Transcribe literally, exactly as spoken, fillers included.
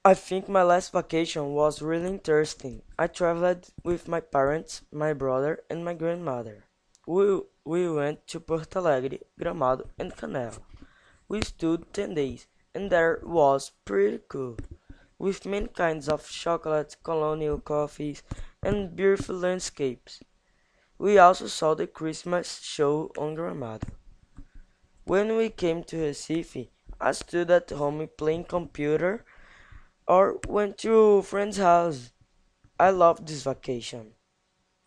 I think my last vacation was really interesting. I traveled with my parents, my brother, and my grandmother. We, we went to Porto Alegre, Gramado, and Canela. We stood ten days, and there was pretty cool, with many kinds of chocolate, colonial coffees, and beautiful landscapes. We also saw the Christmas show on Gramado. When we came to Recife, I stood at home playing computer or went to a friend's house. I loved this vacation.